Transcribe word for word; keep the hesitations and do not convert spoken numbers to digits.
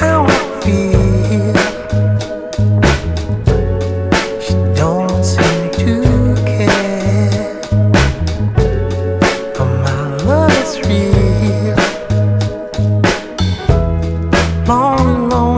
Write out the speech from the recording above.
how I feel. She don't seem to care, but my love is real. Long, long